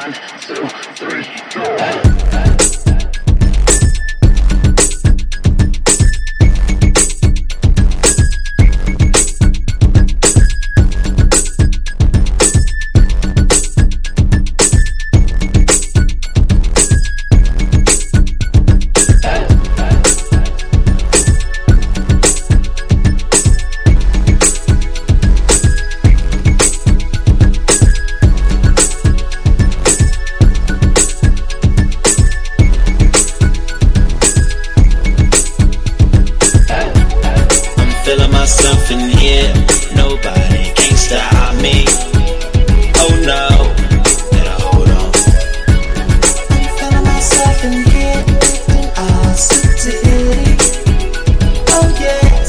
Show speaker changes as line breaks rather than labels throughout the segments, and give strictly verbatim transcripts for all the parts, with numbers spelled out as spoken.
Feeling myself in here, nobody can stop me. Oh no, better hold on. I'm feeling myself in here, in our city. Oh yes.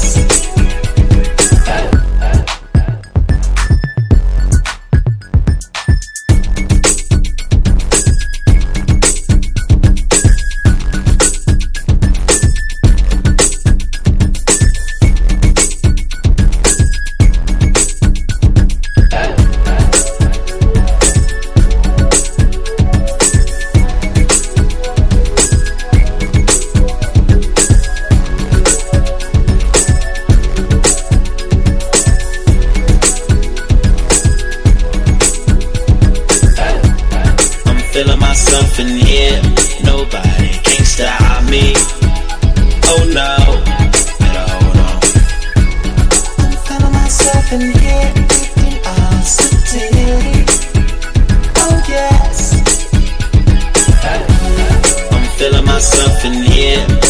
Feeling myself in here, nobody can stop me. Oh no, better hold on. I'm feeling myself in here, in our city. Oh yes. I'm feeling myself in here.